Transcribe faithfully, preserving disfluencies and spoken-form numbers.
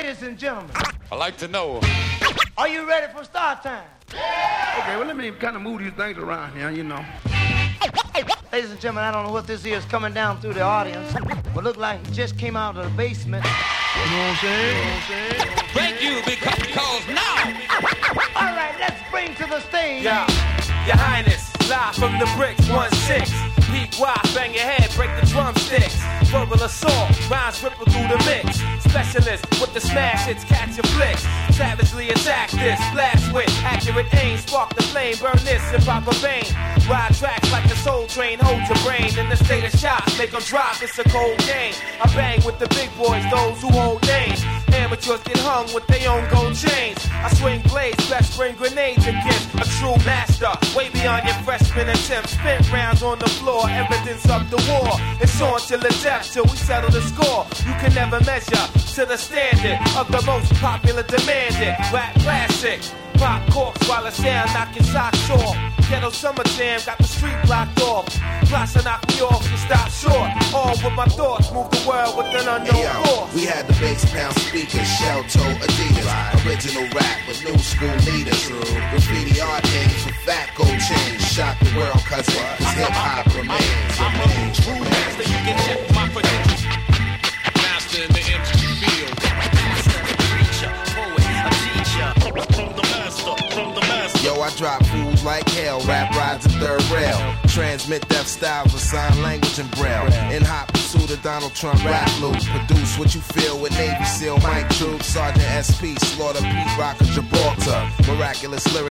Ladies and gentlemen, I like to know. Are you ready for start time? Okay, well, let me kind of move these things around here, you know. Ladies and gentlemen, I don't know what this is coming down through the audience, but look like it just came out of the basement. You know what I'm saying? You know what I'm saying? Thank you, because, because now. All right, let's bring to the stage. Yeah, Your Highness, live from the bricks, one six. Peak wide, bang your head, break the drumsticks. Verbal assault, rhymes ripple through the mix. Specialist with the smash hits, catch your flicks. Savagely attack this, blast with accurate aim. Spark the flame, burn this in proper vein. Ride tracks like a soul train, hold your brain in the state of shock. Make them drop, it's a cold game. I bang with the big boys, those who hold names. Amateurs get hung with their own gold chains. I swing blades, best bring grenades against a true master. Way beyond your freshman attempt. Spent rounds on the floor, evidence of the war. It's on till the death, till we settle the score. You can never measure to the standard of the most popular demanded rap classic. Pop corks while the sound knock your socks off. Ghetto summer jam got the street blocked off. Plots to knock me off and stop short. All with my thoughts, move the world with an unknown hey, force. We had the bass pound speakers, shell toe Adidas. Right. Original rap with new school leaders. True. Graffiti art names with fat gold chains. Shock the world, cause hip hop remains. I'm a true master, you can check my credentials. Master in the M C field. Master, preacher, poet, a teacher. From the master, from the master. Yo, I drop fools like hell. Rap rides a third rail. Transmit death styles with sign language and braille. In hot pursuit of Donald Trump rap loop. Produce what you feel with Navy SEAL Mike Troop. Sergeant S P, Slaughter, Pete Rocker, Gibraltar. Miraculous lyrics.